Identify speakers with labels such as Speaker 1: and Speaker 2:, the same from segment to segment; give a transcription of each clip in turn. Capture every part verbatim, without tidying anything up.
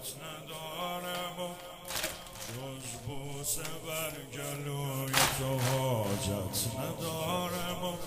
Speaker 1: ندارم و جز بوسه بر گلوی تو حاجت ندارم و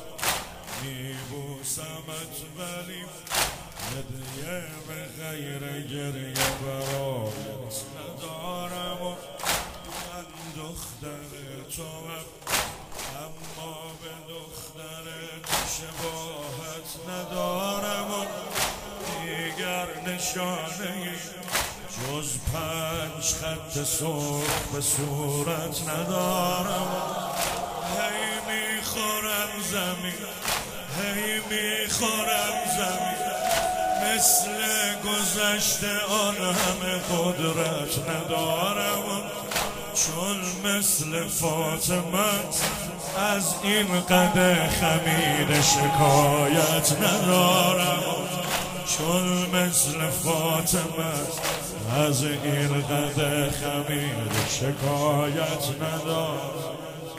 Speaker 1: میبوسمت ولی هدیه به غیر گریه برایت ندارم و من دختر توام اما به دختر شباهت ندارم و دیگر نشانه جز پنج خط سرخ به صورت ندارم هی میخورم زمین هی میخورم زمین مثل گذشته آن همه قدرت ندارم چون مثل فاطمه از این قدر خمیر شکایت ندارم چون مثل فاطمه از این قدر خمیر شکایت ندارم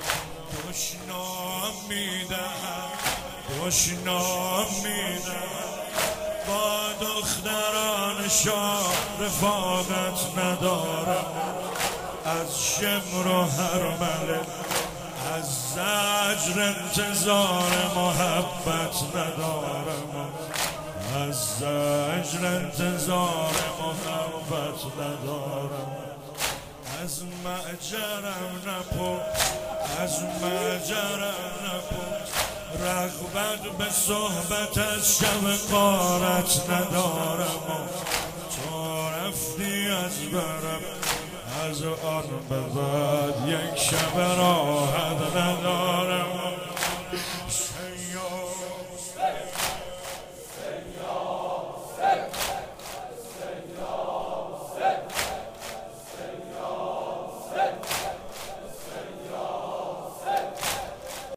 Speaker 1: دشنام میدهم دشنام میدهم با دختران شاه رفاقت ندارم از شمر و هرمله از زجر انتظار محبت ندارم از زجر انتظار محبت ندارم از معجرم نپرس از معجرم نپرس رغبت به صحبت از شب غارت ندارم تو رفتی از برم از آن به بعد یک شب راحت ندارم